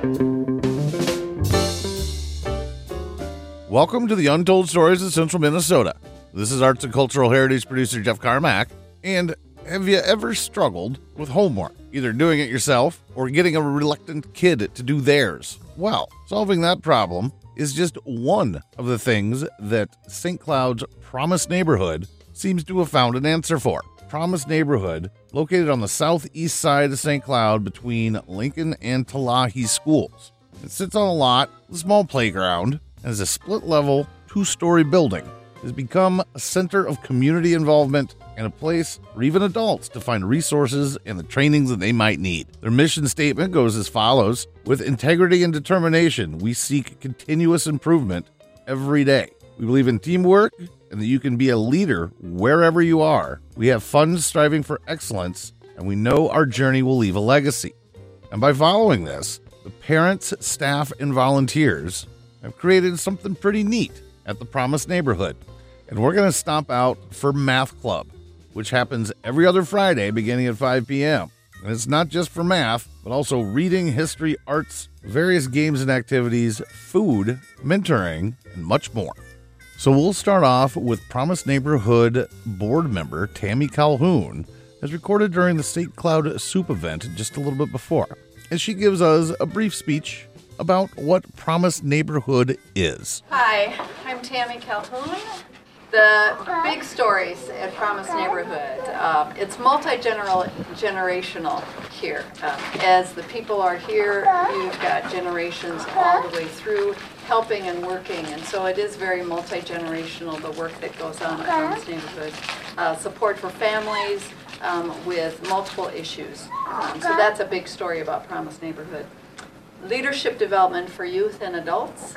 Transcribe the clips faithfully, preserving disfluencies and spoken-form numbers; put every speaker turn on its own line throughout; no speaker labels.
Welcome to the Untold Stories of Central Minnesota. This is Arts and Cultural Heritage producer Jeff Carmack. And have you ever struggled with homework, either doing it yourself or getting a reluctant kid to do theirs? Well, solving that problem is just one of the things that Saint Cloud's Promise Neighborhood seems to have found an answer for. Promise Neighborhood, located on the southeast side of Saint Cloud between Lincoln and Talahi schools. It sits on a lot, a small playground, and is a split-level, two-story building. It has become a center of community involvement and a place for even adults to find resources and the trainings that they might need. Their mission statement goes as follows: with integrity and determination, we seek continuous improvement every day. We believe in teamwork and that you can be a leader wherever you are. We have fun striving for excellence, and we know our journey will leave a legacy. And by following this, the parents, staff, and volunteers have created something pretty neat at the Promise Neighborhood. And we're going to stop out for Math Club, which happens every other Friday beginning at five p.m. And it's not just for math, but also reading, history, arts, various games and activities, food, mentoring, and much more. So we'll start off with Promise Neighborhood board member Tammy Calhoun, as recorded during the Saint Cloud Soup event just a little bit before. And she gives us a brief speech about what Promise Neighborhood is.
Hi, I'm Tammy Calhoun. The big stories at Promise Neighborhood, um, it's multi-generational here. Um, as the people are here, you've got generations all the way through helping and working, and so it is very multi-generational, the work that goes on at Promise Neighborhood. Uh, support for families um, with multiple issues. Um, so that's a big story about Promise Neighborhood. Leadership development for youth and adults.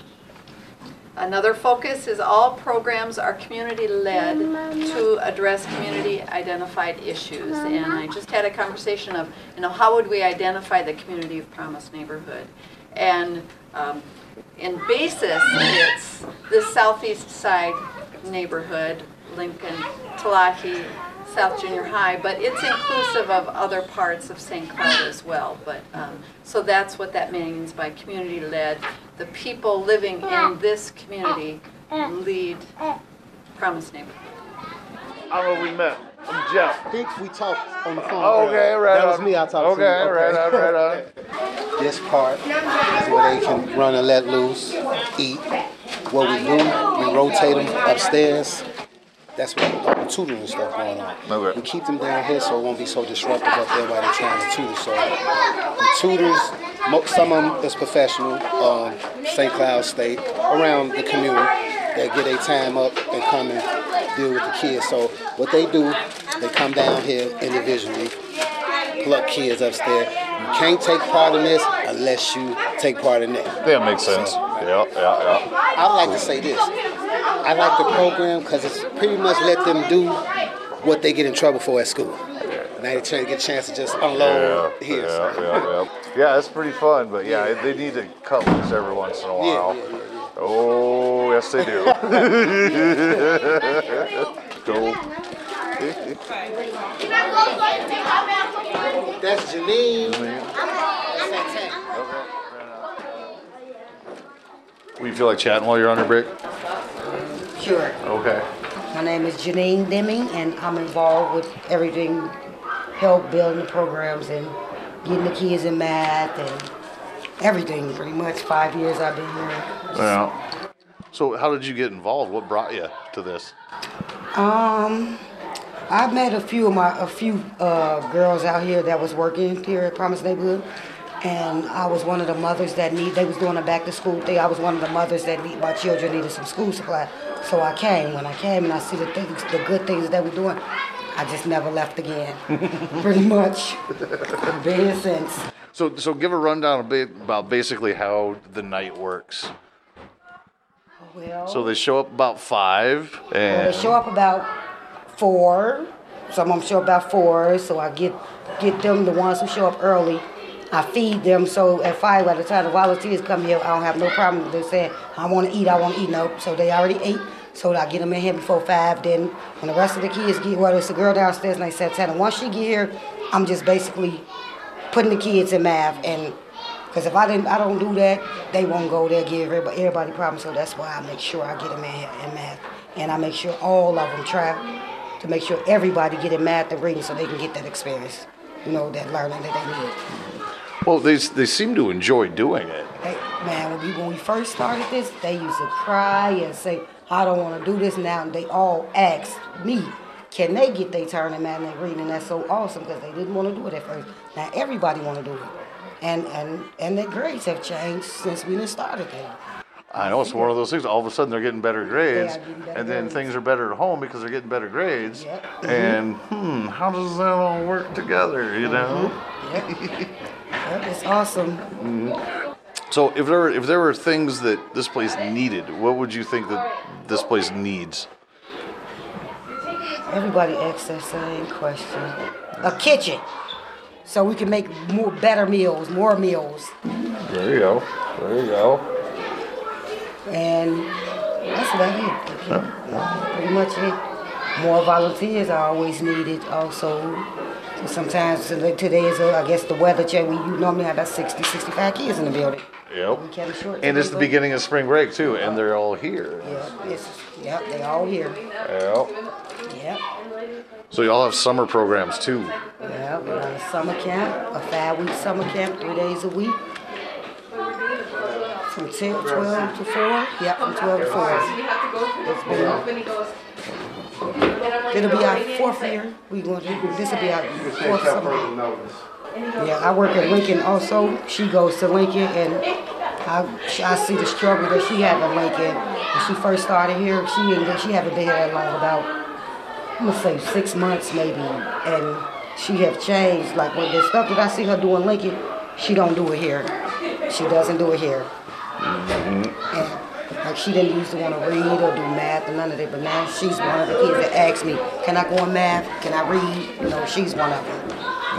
Another focus is all programs are community-led to address community-identified issues. And I just had a conversation of, you know, how would we identify the community of Promise Neighborhood? And um, in basis, it's the southeast side neighborhood, Lincoln, Talahi, South Junior High, but it's inclusive of other parts of Saint Cloud as well. But um, so that's what that means by community-led. The people living in this community lead Promise Neighborhood.
I don't know if we met. I'm Jeff.
I think we talked on the phone.
Oh, okay, right
That was
on.
me I talked
okay,
to.
Okay, right on, right on.
This part is where they can run and let loose, eat. What we do, we rotate them upstairs. That's what all the tutoring stuff going on.
Okay.
We keep them down here so it won't be so disruptive up there while they're trying to tutor. So the tutors, some of them is professional, um, Saint Cloud State, around the community. They get their time up and come and deal with the kids. So what they do, they come down here individually, pluck kids upstairs. You can't take part in this unless you take part in that.
That makes sense.
So,
yeah, yeah, yeah.
I'd like to say this. I like the program because it's pretty much let them do what they get in trouble for at school. Now they try to get a chance to just unload
yeah,
here.
Yeah,
so.
yeah, yeah. Yeah, it's pretty fun, but yeah,
Yeah.
they need to cut loose every once in a while.
Yeah, yeah, yeah, yeah.
Oh, yes they do. Go.
That's Janine.
Will you feel like chatting while you're on your break?
Sure.
Okay.
My name is Janine Deming, and I'm involved with everything, help building the programs and getting the kids in math and everything. Pretty much five years I've been here.
Yeah. So how did you get involved? What brought you to this?
Um, I met a few of my a few uh, girls out here that was working here at Promise Neighborhood, and I was one of the mothers that need. They was doing a back to school thing. I was one of the mothers that need my children needed some school supply. So I came. When I came and I see the things, the good things that we're doing, I just never left again. Pretty much. I've been here since.
So, so give a rundown a bit about basically how the night works.
Well,
So they show up about five, and
well, they show up about four. Some of them show up about four. So I get get them the ones who show up early. I feed them, so at five, by the time the volunteers come here, I don't have no problem. They say, I want to eat, I want to eat. No, so they already ate, so I get them in here before five. Then when the rest of the kids get, well, it's a girl downstairs, and they said, tell them, once she get here, I'm just basically putting the kids in math and Because if I didn't, I don't do that, they won't go there, give everybody, everybody problems. So that's why I make sure I get them in, in math. And I make sure all of them try to make sure everybody get in math and reading so they can get that experience, you know, that learning that they need.
Well, they they seem to enjoy doing it.
They, man, when we, when we first started this, they used to cry and say, I don't want to do this now. And they all asked me, can they get their turn in math and reading? And that's so awesome because they didn't want to do it at first. Now everybody want to do it. And, and, and their grades have changed since we done started there.
I know, it's one of those things. All of a sudden, they're getting better grades,
getting better
and then
grades.
things are better at home because they're getting better grades.
Yep.
And hmm, how does that all work together? You know.
Yep. Yep, it's awesome.
So, if there were, if there were things that this place needed, what would you think that this place needs?
Everybody asks that same question. A kitchen. So we can make more better meals, more meals.
There you go. There you go.
And that's about it. That's pretty much it. More volunteers are always needed also. So sometimes today is, a, I guess, the weather check. We you normally have about sixty, sixty-five kids in the building.
Yep.
We kept it short
And it's the
today,
beginning of spring break too, and they're all here.
but- Yeah, it's, yep, they all here.
Yep.
Yep.
So y'all have summer programs too.
Yeah, we got a summer camp, a five-week summer camp, three days a week. From ten, twelve to four. Yeah, from twelve to four. It's been, it'll be our fourth year. We going to, this will be our fourth summer. Yeah, I work at Lincoln also. She goes to Lincoln, and I, I see the struggle that she had in Lincoln. When she first started here, she didn't, she haven't been here that long, about, I'm gonna say six months maybe, and she have changed. Like when the stuff that I see her do in Lincoln, she don't do it here. She doesn't do it here. Mm-hmm. And like she didn't used to want to read or do math or none of that, but now she's one of the kids that asks me, can I go in math? Can I read? You know, she's one of them.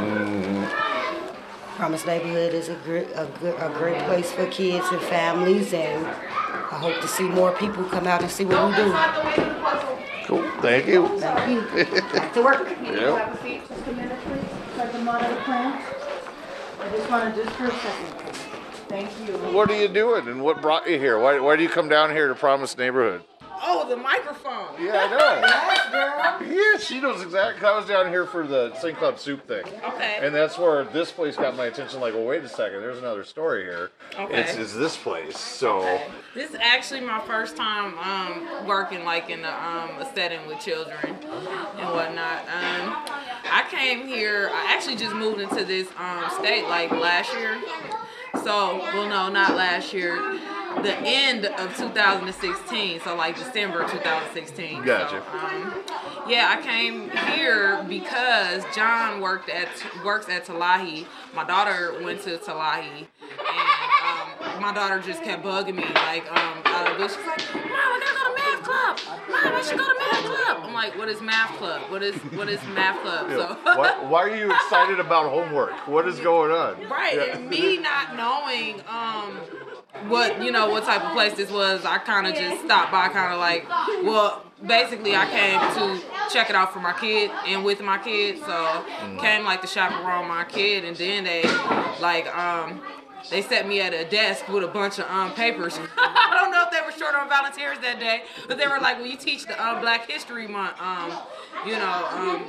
Mm-hmm. Promise Neighborhood is a great, a good, a great place for kids and families, and I hope to see more people come out and see what we do.
Cool. Thank you.
Thank you. Back to work.
Yep.
Have a seat just a minute, please, so I can monitor the plan. I just want to just for a second. Thank you.
What are you doing, and what brought you here? Why, why do you come down here to Promise Neighborhood?
Oh, the microphone.
Yeah, I know. Yeah, she knows exactly. I was down here for the Saint Cloud Soup thing.
Okay.
And that's where this place got my attention. Like, well, wait a second. There's another story here.
Okay.
It's, it's this place. So,
This is actually my first time um, working like in a, um, a setting with children and whatnot. Um, I came here, I actually just moved into this um, state like last year. So, well, no, not last year. The end of two thousand sixteen, so like December two thousand sixteen.
Gotcha.
So, um, yeah, I came here because John worked at works at Talahi. My daughter went to Talahi, and um, my daughter just kept bugging me like um, out of the blue. She's like, "Mom, I gotta go to math club. Mom, I should go to math club." I'm like, "What is math club? What is what is math club?" So.
why, why are you excited about homework? What is going on?
Right,
Yeah.
and me not knowing um, what, you know, what type of place this was, I kind of just stopped by kind of like, well, basically I came to check it out for my kid and with my kid, so came like to chaperone my kid, and then they like, um, they set me at a desk with a bunch of um, papers. I don't know if they were short on volunteers that day, but they were like, well, you teach the um, Black History Month, um, you know, um,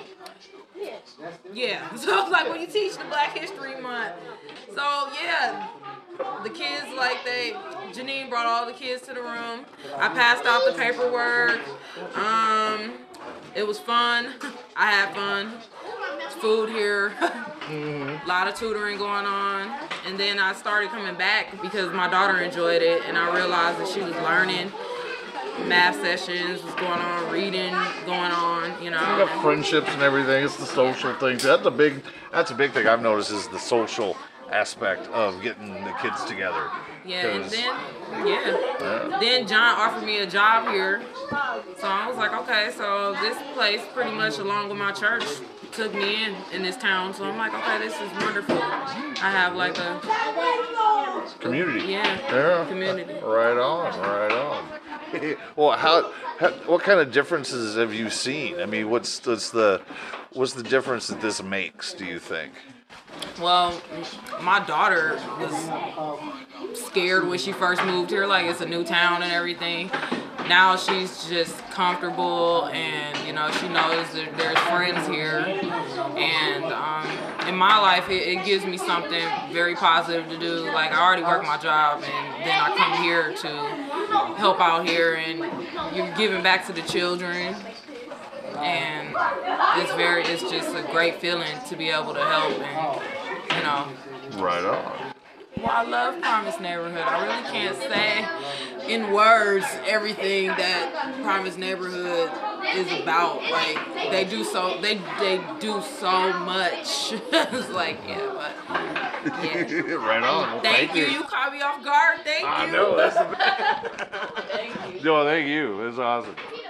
yeah, so I was like, well, you teach the Black History Month. So, yeah, the kids, like, they, Janine brought all the kids to the room. I passed out the paperwork. Um, it was fun. I had fun. It's food here. A lot of tutoring going on. And then I started coming back because my daughter enjoyed it, and I realized that she was learning. Math sessions was going on, reading going on, you know.
You got friendships and everything. It's the social things. That's a big. That's a big thing I've noticed is the social aspect of getting the kids together.
Yeah, and
'Cause-
then yeah. Then John offered me a job here. So I was like, okay, so this place pretty much along with my church took me in in this town. So I'm like, okay, this is wonderful. I have like a
Community.
Yeah,
Yeah.
community.
Right on. Right on. Well, how, how? What kind of differences have you seen? I mean, what's what's the what's the difference that this makes? Do you think?
Well, my daughter was scared when she first moved here, like it's a new town and everything. Now she's just comfortable, and you know, she knows that there's friends here. And um, in my life, it, it gives me something very positive to do. Like I already work my job, and then I come here to help out here, and you're giving back to the children. And it's very, it's just a great feeling to be able to help, and you know.
Right on.
Well, I love Promise Neighborhood. I really can't say in words everything that Promise Neighborhood is about. Like they do so, they they do so much. It's like yeah, but yeah.
Right on. Well,
Thank,
thank
you.
you.
You caught me off guard. Thank you.
I know that's the best.
Thank you.
No, thank you. It's awesome.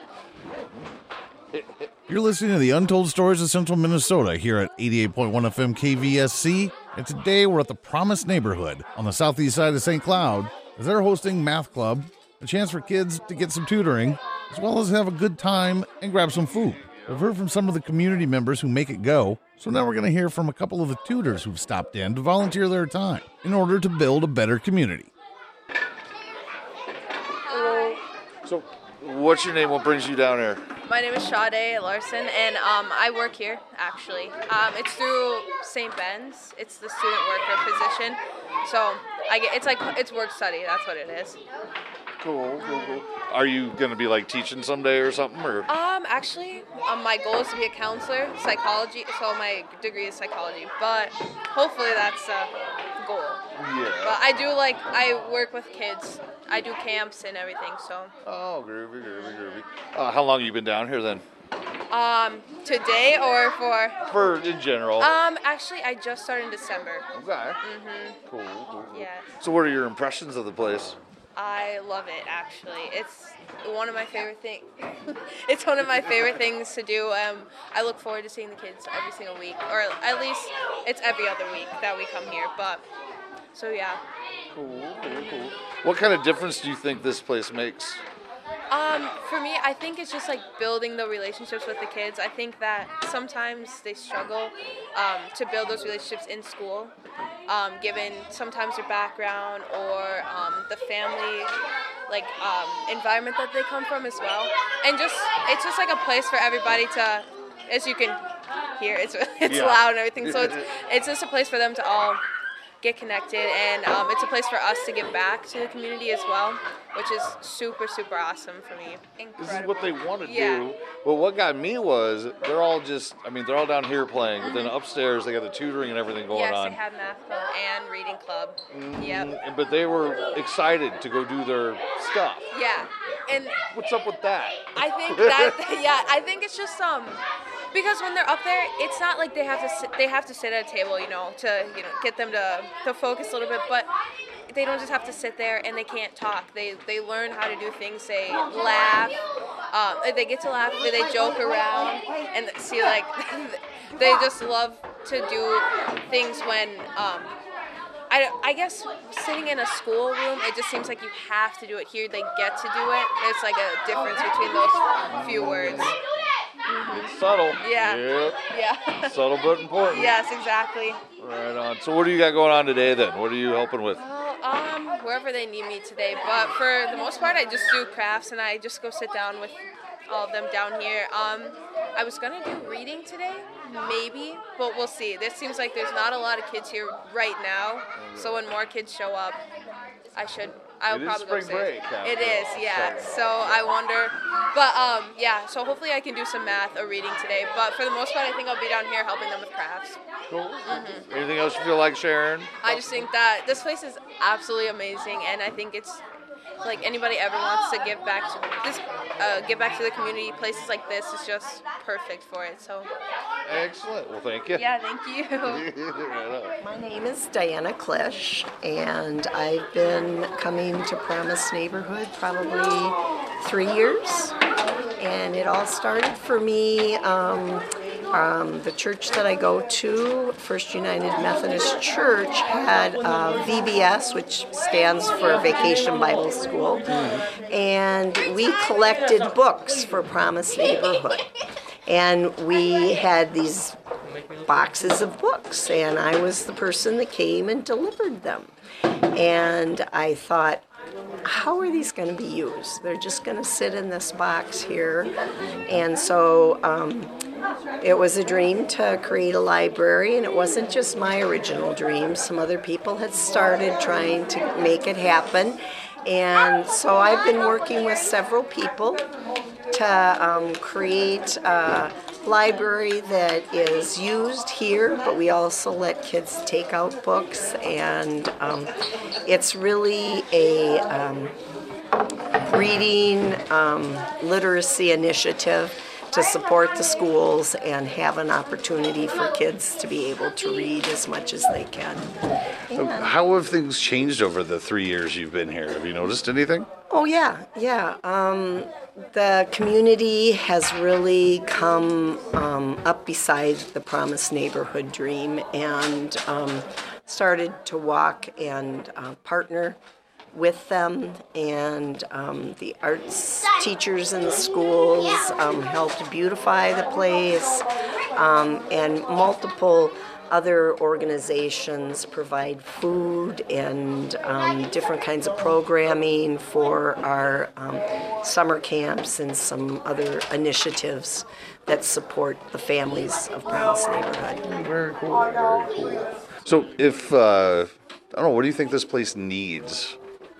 You're listening to the Untold Stories of Central Minnesota here at eighty-eight point one F M K V S C. And today we're at the Promise Neighborhood on the southeast side of Saint Cloud as they're hosting Math Club, a chance for kids to get some tutoring, as well as have a good time and grab some food. We've heard from some of the community members who make it go, so now we're going to hear from a couple of the tutors who've stopped in to volunteer their time in order to build a better community.
So, what's your name? What brings you down here?
My name is Sade Larson, and um, I work here, actually. Um, it's through Saint Ben's. It's the student worker position. So I get, it's like, it's work study. That's what it is.
Cool, cool, cool. Are you going to be like teaching someday or something? Or?
Um, actually, um, my goal is to be a counselor, psychology. So my degree is psychology, but hopefully that's a goal.
Yeah.
But I do like, I work with kids. I do camps and everything, so.
Oh, groovy, groovy, groovy. Uh, how long have you been down here then?
Um, today or for?
For in general.
Um, actually, I just started in December.
Okay. Mm-hmm. Cool, cool, cool.
Yes.
So what are your impressions of the place?
I love it, actually. It's one of my favorite things. It's one of my favorite things to do. Um, I look forward to seeing the kids every single week, or at least it's every other week that we come here. But so yeah.
Cool, cool, cool. What kind of difference do you think this place makes?
Um, for me, I think it's just like building the relationships with the kids. I think that sometimes they struggle um, to build those relationships in school, um, given sometimes their background or um, the family like um, environment that they come from as well. And just it's just like a place for everybody to, as you can hear, it's it's
Yeah.
loud and everything. So it's it's just a place for them to all get connected, and um, it's a place for us to give back to the community as well, which is super, super awesome for me.
This is what they want to
Yeah.
do. Well, what got me was they're all just, I mean, they're all down here playing, but then upstairs they got the tutoring and everything going
Yes,
on.
they have math club and reading club. Yep.
Mm, But they were excited to go do their stuff.
Yeah, and
What's up with that?
I think that yeah, I think it's just um because when they're up there, it's not like they have to sit, they have to sit at a table, you know, to you know get them to to focus a little bit, but they don't just have to sit there and they can't talk. They they learn how to do things. They laugh. Um, they get to laugh. They joke around and see like they just love to do things when. Um, I, I guess sitting in a schoolroom, it just seems like you have to do it. Here they get to do it. It's like a difference between those few words.
It's subtle.
Yeah.
Yep.
Yeah.
Subtle but important.
Yes, exactly.
Right on. So what do you got going on today then? What are you helping with?
Well, um, wherever they need me today. But for the most part, I just do crafts and I just go sit down with all of them down here. Um, I was gonna do reading today, maybe, but we'll see. There seems like there's not a lot of kids here right now, so when more kids show up, I should. I'll
It is
probably
spring
go upstairs.
break after
It is,
all,
yeah.
so-
So I wonder, but um, yeah. So hopefully I can do some math or reading today. But for the most part, I think I'll be down here helping them with crafts.
Cool. Anything else you feel like sharing?
I just think that this place is absolutely amazing, and I think it's like anybody ever wants to give back to this, uh, give back to the community. Places like this is just perfect for it. So
Excellent. Well, thank you.
yeah, thank you.
Right on.
My name is Diana Klesch, and I've been coming to Promise Neighborhood probably three years. And it all started for me, um, um, the church that I go to, First United Methodist Church, had uh, V B S, which stands for Vacation Bible School, and we collected books for Promise Neighborhood. And we had these boxes of books, and I was the person that came and delivered them. And I thought, how are these going to be used? They're just going to sit in this box here. And so um, it was a dream to create a library, and it wasn't just my original dream. Some other people had started trying to make it happen. And so I've been working with several people to um, create a library that is used here, but we also let kids take out books, and um, it's really a um, reading um, literacy initiative to support the schools and have an opportunity for kids to be able to read as much as they can. And
How have things changed over the three years you've been here? Have you noticed anything?
Oh yeah, yeah. Um, the community has really come um, up beside the Promise Neighborhood Dream and um, started to walk and uh, partner with them, and um, the arts teachers in the schools um, helped beautify the place, um, and multiple other organizations provide food and um, different kinds of programming for our um, summer camps and some other initiatives that support the families of Promise Neighborhood.
Very cool, very cool. So if, uh, I don't know, what do you think this place needs?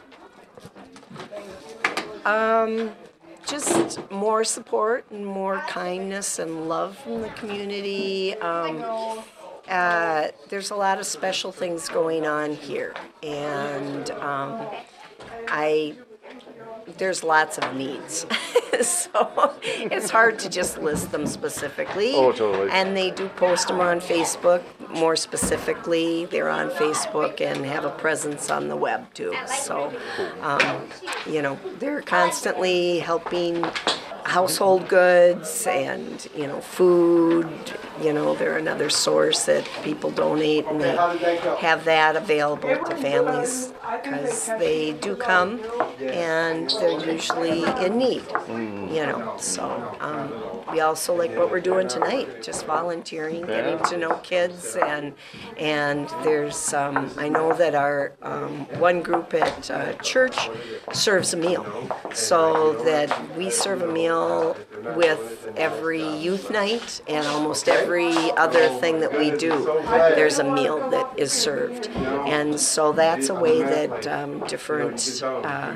Um, just more support and more kindness and love from the community. Um, uh, there's a lot of special things going on here, and um, I there's lots of needs. So it's hard to just list them specifically.
Oh, totally.
And they do post them on Facebook. More specifically, they're on Facebook and have a presence on the web too. So, um, you know, they're constantly helping household goods and, you know, food. You know, they're another source that people donate, and they have that available to families because they do come and they're usually in need, you know. So um, we also like what we're doing tonight, just volunteering, getting to know kids, and and there's um, I know that our um, one group at uh, church serves a meal, so that we serve a meal with every youth night and almost every other thing that we do. There's a meal that is served, and so that's a way that um, different uh,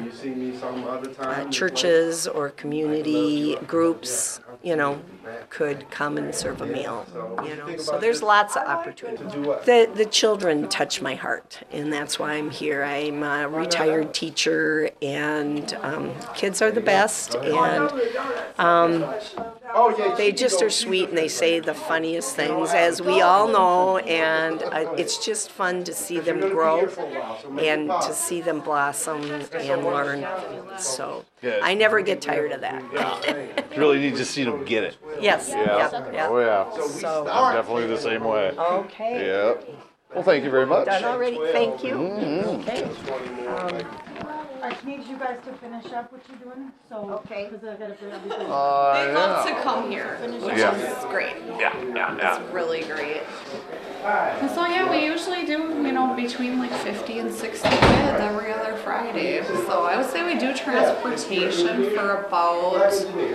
uh, churches or community groups, you know, could come and serve a meal, you know. So there's lots of opportunity. The the children touch my heart, and that's why I'm here. I'm a retired teacher, and um, kids are the best, and um, they just are sweet, and they say the funniest things, as we all know, and uh, it's just fun to see them grow and to see them blossom and learn. So I never get tired of that.
You really need to see them get it.
Yes.
Yeah.
Yep, yep.
Oh, yeah.
So,
I'm definitely the same way.
okay.
Yep. Well, thank you very much.
Done already. Thank you.
Mm-hmm.
Okay. Um,
I need you guys to finish up what you're doing, so.
Okay.
Because I gotta bring everything.
Uh,
They love
yeah.
to come here, which
Yeah.
is great.
Yeah, yeah, yeah.
It's really great. And so yeah, we usually do, you know, between like fifty and sixty kids every other Friday. So I would say we do transportation for about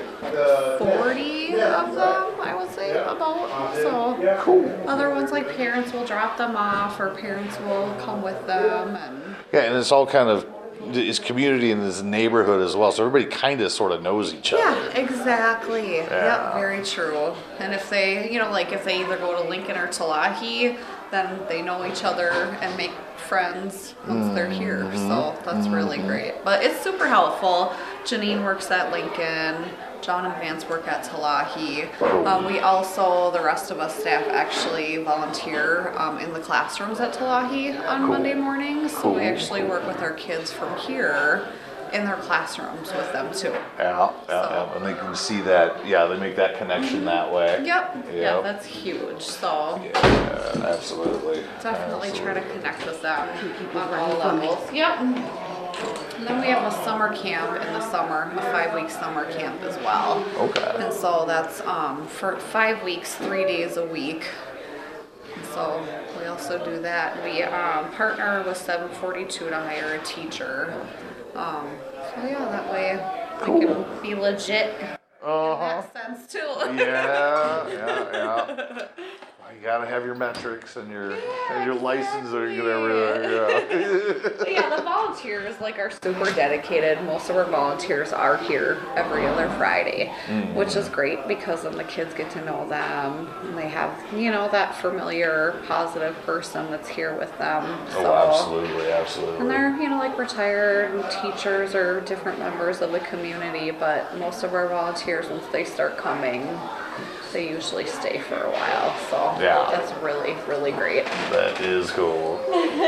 forty of them, I would say, about. So cool. Other ones, like parents will drop them off, or parents will come with them. And
Yeah, and it's all kind of, it's community in this neighborhood as well, so everybody kind of sort of knows each other.
yeah, exactly.
Yeah.
Yep, very true. And if they, you know, like if they either go to Lincoln or Talahi, then they know each other and make friends once they're here. So that's really great. But it's super helpful. Janine works at Lincoln. John and Vance work at Talahi. Um, we also, the rest of us staff, actually volunteer um, in the classrooms at Talahi on Monday mornings. So we actually work with our kids from here in their classrooms with them too.
Yeah, yeah, yeah. And they can see that, yeah, they make that connection that way.
Yep. Yeah,
Yep.
that's huge. So
Yeah, absolutely.
definitely
Absolutely.
try to connect with them on all levels. Yep. And then we have a summer camp in the summer, a five-week summer camp as well.
Okay.
And so that's um, for five weeks, three days a week. So we also do that. We um, partner with seven forty-two to hire a teacher. Um, so yeah, that way
Cool.
we can be legit
Uh-huh.
in that sense too.
Yeah, yeah, yeah. You gotta have your metrics and your and your license or whatever. Yeah.
But yeah, the volunteers like are super dedicated. Most of our volunteers are here every other Friday,
Mm.
which is great because then the kids get to know them and they have, you know, that familiar, positive person that's here with them. So,
Oh, absolutely, absolutely.
and they're, you know, like retired teachers or different members of the community, but most of our volunteers, once they start coming, they usually stay for a while. So
Yeah.
that's really, really great.
That is cool.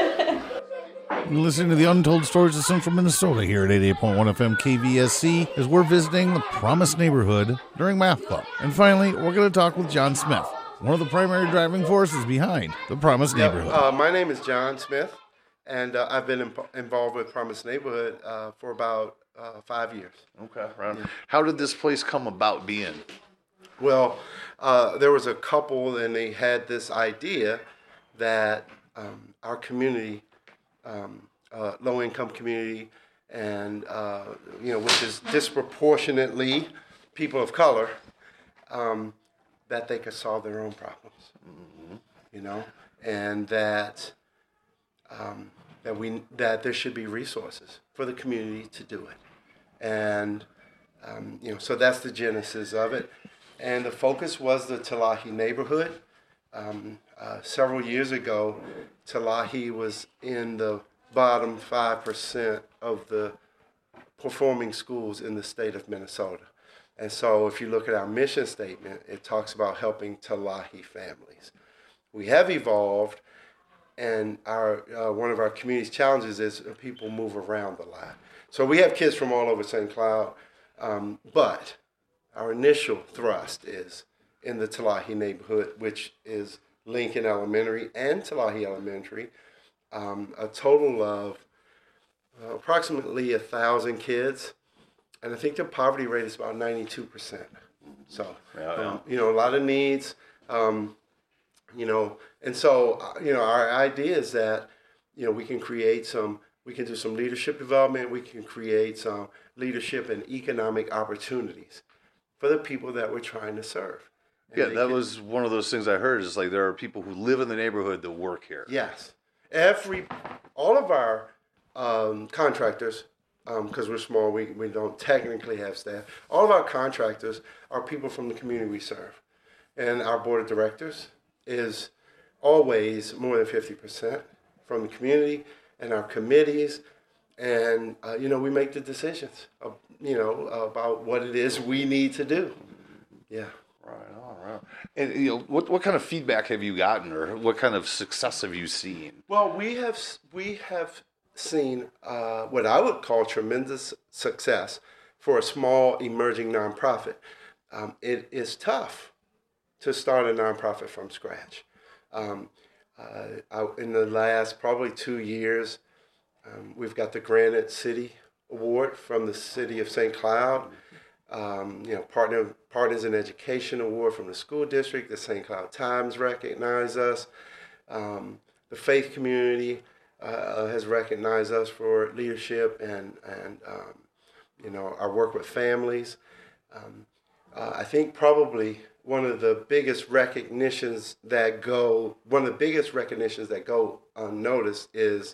You're listening to the Untold Stories of Central Minnesota here at eighty-eight point one F M K V S C as we're visiting the Promise neighborhood during Math Club. And finally, we're going to talk with John Smith, one of the primary driving forces behind the Promise
Yeah,
neighborhood.
uh, my name is John Smith, and uh, I've been in, involved with Promise Neighborhood uh, for about uh, five years.
Okay, right. How did this place come about being?
Well, uh, there was a couple, and they had this idea that um, our community, um, uh, low-income community, and uh, you know, which is disproportionately people of color, um, that they could solve their own problems. Mm-hmm. You know, and that um, that we that there should be resources for the community to do it, and um, you know, so that's the genesis of it. And the focus was the Talahi neighborhood. Um, uh, several years ago, Talahi was in the bottom five percent of the performing schools in the state of Minnesota. And so if you look at our mission statement, it talks about helping Talahi families. We have evolved, and our uh, one of our community's challenges is people move around a lot. So we have kids from all over Saint Cloud, um, but our initial thrust is in the Talahi neighborhood, which is Lincoln Elementary and Talahi Elementary. Um, a total of uh, approximately a thousand kids, and I think the poverty rate is about ninety-two percent. So,
Yeah, yeah.
um, you know, a lot of needs, um, you know, and so, uh, you know, our idea is that, you know, we can create some, we can do some leadership development, we can create some leadership and economic opportunities for the people that we're trying to serve. And
Yeah,
they
that
can-
was one of those things I heard. Is like there are people who live in the neighborhood that work here.
Yes. Every, all of our um, contractors, because we're small, we, we don't technically have staff. All of our contractors are people from the community we serve. And our board of directors is always more than fifty percent from the community, and our committees. And, uh, you know, we make the decisions, of, you know, about what it is we need to do. Yeah.
Right on, right on. And you know, what what kind of feedback have you gotten, or what kind of success have you seen?
Well, we have we have seen uh, what I would call tremendous success for a small emerging nonprofit. Um, it is tough to start a nonprofit from scratch. Um, uh, I, in the last probably two years, um, we've got the Granite City Award from the City of Saint Cloud. Um, you know, partner Partners in Education Award from the school district. The Saint Cloud Times recognize us. Um, the faith community uh, has recognized us for leadership and and um, you know, our work with families. Um, uh, I think probably one of the biggest recognitions that go one of the biggest recognitions that go unnoticed is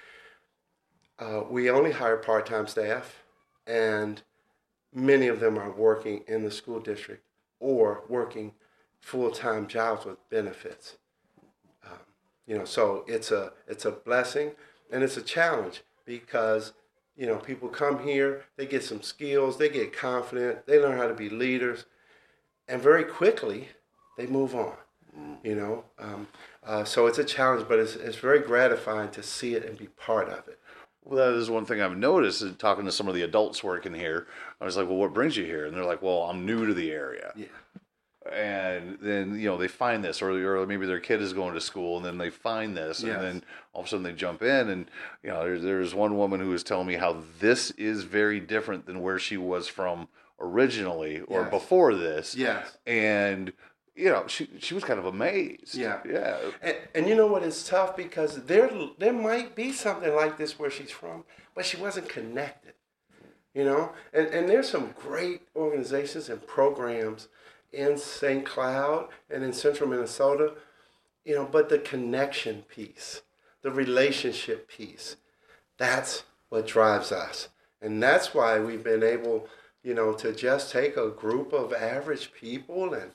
uh, we only hire part-time staff, and many of them are working in the school district or working full-time jobs with benefits. Um, you know, so it's a it's a blessing and it's a challenge because, you know, people come here, they get some skills, they get confident, they learn how to be leaders, and very quickly they move on. You know, um, uh, so it's a challenge, but it's it's very gratifying to see it and be part of it.
Well, that is one thing I've noticed is talking to some of the adults working here. I was like, well, what brings you here? And they're like, well, I'm new to the area.
Yeah.
And then, you know, they find this, or, or maybe their kid is going to school, and then they find this,
Yes.
and then all of a sudden they jump in. And, you know, there's, there's one woman who was telling me how this is very different than where she was from originally or
Yes.
before this.
Yes.
And you know, she she was kind of amazed.
Yeah.
Yeah.
And, and you know what? It's tough because there there might be something like this where she's from, but she wasn't connected. You know, and, and there's some great organizations and programs in Saint Cloud and in central Minnesota, you know, but the connection piece, the relationship piece, that's what drives us. And that's why we've been able, you know, to just take a group of average people and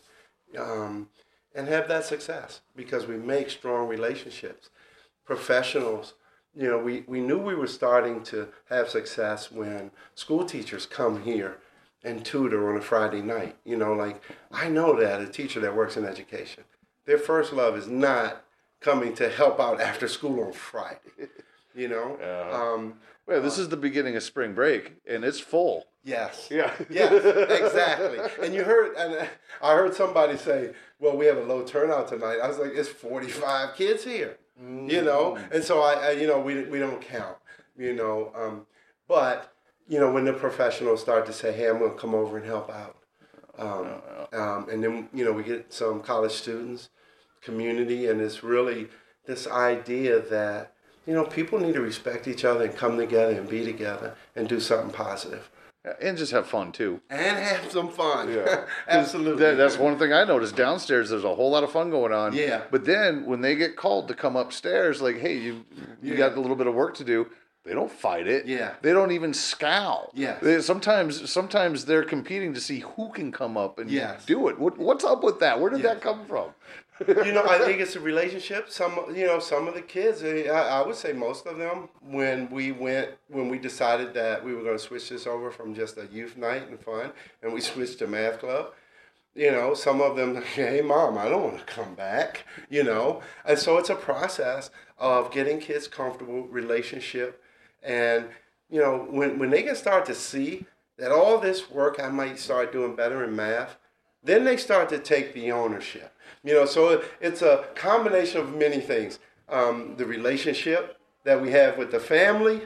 um, and have that success because we make strong relationships. Professionals, you know, we, we knew we were starting to have success when school teachers come here and tutor on a Friday night. You know, like, I know that a teacher that works in education, their first love is not coming to help out after school on Friday, you know?
Uh,
Um,
well, this
uh,
is the beginning of spring break, and it's full.
Yes.
Yeah.
Yes, exactly. And you heard, and I heard somebody say, well, we have a low turnout tonight. I was like, it's forty-five kids here. You know, and so I, I, you know, we we don't count, you know, um, but you know, when the professionals start to say, hey, I'm going to come over and help out, um, um, and then you know, we get some college students, community, and it's really this idea that you know, people need to respect each other and come together and be together and do something positive.
And just have fun, too.
And have some fun.
Yeah.
Absolutely.
That, that's one thing I noticed. Downstairs, there's a whole lot of fun going on.
Yeah.
But then when they get called to come upstairs, like, hey, you you
Yeah.
got a little bit of work to do, they don't fight it.
Yeah.
They don't even scowl.
Yes.
They, sometimes sometimes they're competing to see who can come up and
Yes.
do it. What, what's up with that? Where did
Yes.
that come from?
You know, I think it's a relationship. Some, you know, some of the kids, I, I would say most of them, when we went, when we decided that we were going to switch this over from just a youth night and fun, and we switched to math club, you know, some of them, hey, Mom, I don't want to come back, you know. And so it's a process of getting kids comfortable, relationship, and, you know, when, when they can start to see that all this work I might start doing better in math, then they start to take the ownership. You know, so it's a combination of many things. Um, the relationship that we have with the family,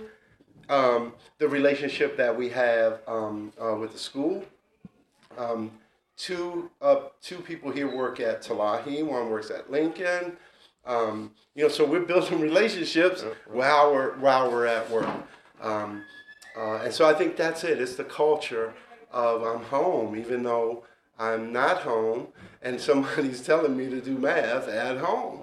um, the relationship that we have um, uh, with the school. Um, two uh, two people here work at Talahi, one works at Lincoln. Um, you know, so we're building relationships while we're while we're at work. Um, uh, and so I think that's it. It's the culture of I'm home, even though I'm not home, and somebody's telling me to do math at home.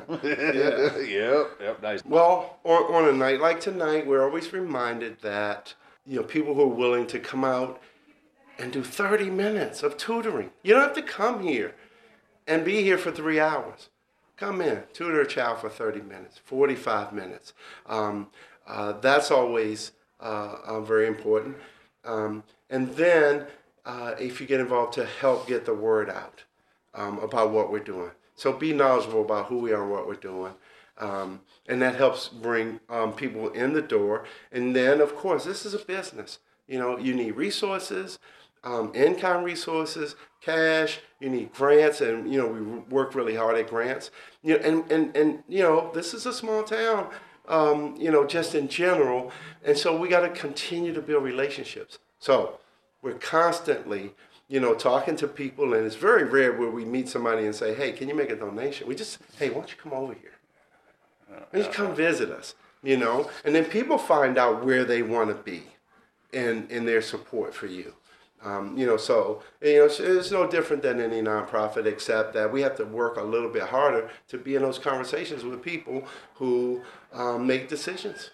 yeah. Yep. Yep. Nice.
Well, on, on a night like tonight, we're always reminded that, you know, people who are willing to come out and do thirty minutes of tutoring. You don't have to come here and be here for three hours. Come in, tutor a child for thirty minutes, forty-five minutes. Um, uh, that's always uh, uh, very important. Um, and then Uh, if you get involved to help get the word out um, about what we're doing. So be knowledgeable about who we are and what we're doing. Um, and that helps bring um, people in the door. And then, of course, this is a business. You know, you need resources, um, in-kind resources, cash, you need grants, and, you know, we work really hard at grants. You know, and, and, and, you know, this is a small town, um, you know, just in general. And so we got to continue to build relationships. So we're constantly, you know, talking to people, and it's very rare where we meet somebody and say, hey, can you make a donation? We just, hey, why don't you come over here? Why don't you come visit us, you know? And then people find out where they want to be in, in their support for you. Um, you know, so, you know, it's, it's no different than any nonprofit, except that we have to work a little bit harder to be in those conversations with people who um, make decisions.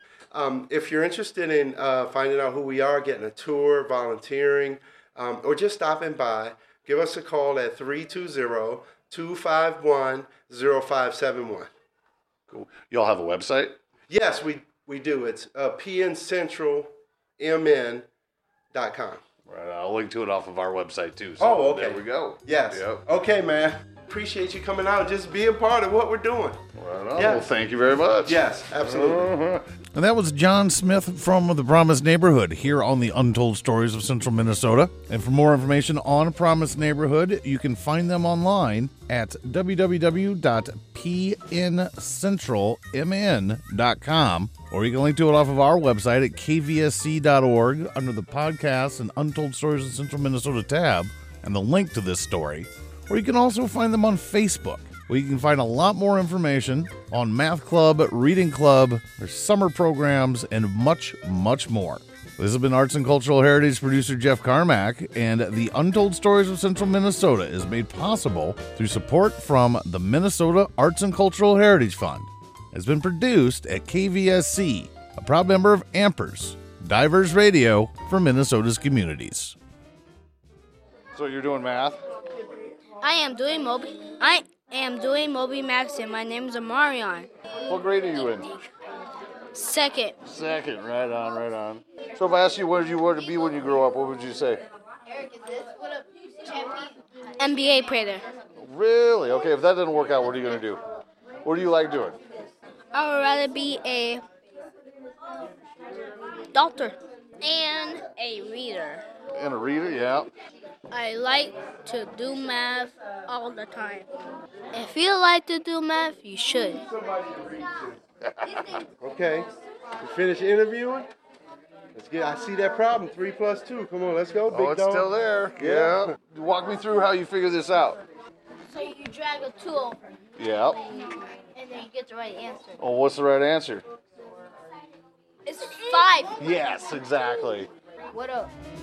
Um, if you're interested in uh, finding out who we are, getting a tour, volunteering, um, or just stopping by, give us a call at three two zero, two five one, zero five seven one.
Cool. Y'all have a website?
Yes, we, we do. It's uh, p n central m n dot com.
Right, I'll link to it off of our website, too. So
oh, okay.
There we go.
Yes.
Yep.
Okay, man. Appreciate you coming out and just being part of what we're doing.
Right on.
Yeah.
Well, thank you very much.
Yes, absolutely.
Uh-huh.
And that was John Smith from the Promise Neighborhood here on the Untold Stories of Central Minnesota. And for more information on Promise Neighborhood, you can find them online at w w w dot p n central m n dot com, or you can link to it off of our website at k v s c dot org under the Podcasts and Untold Stories of Central Minnesota tab. And the link to this story or you can also find them on Facebook, where you can find a lot more information on Math Club, Reading Club, their summer programs, and much, much more. This has been Arts and Cultural Heritage producer Jeff Carmack, and the Untold Stories of Central Minnesota is made possible through support from the Minnesota Arts and Cultural Heritage Fund. It's been produced at K V S C, a proud member of Ampers, Divers Radio for Minnesota's communities.
So you're doing math?
I am doing Moby. I am doing Moby Max, and my name is Amarion.
What grade are you in?
Second.
Second, right on, right on. So if I asked you what did you want to be when you grow up, what would you say?
N B A player.
Really? Okay, if that doesn't work out, what are you going to do? What do you like doing?
I would rather be a doctor and a reader.
And a reader, yeah.
I like to do math all the time. If you like to do math, you should.
Okay, you finish interviewing? Let's get. I see that problem. Three plus two. Come on, let's go, big
Oh, it's
dog.
still there. Yeah. Walk me through how you figure this out.
So you drag a two over,
Yeah.
and then you get the right answer.
Oh, what's the right answer?
It's five.
Yes, exactly.
What up?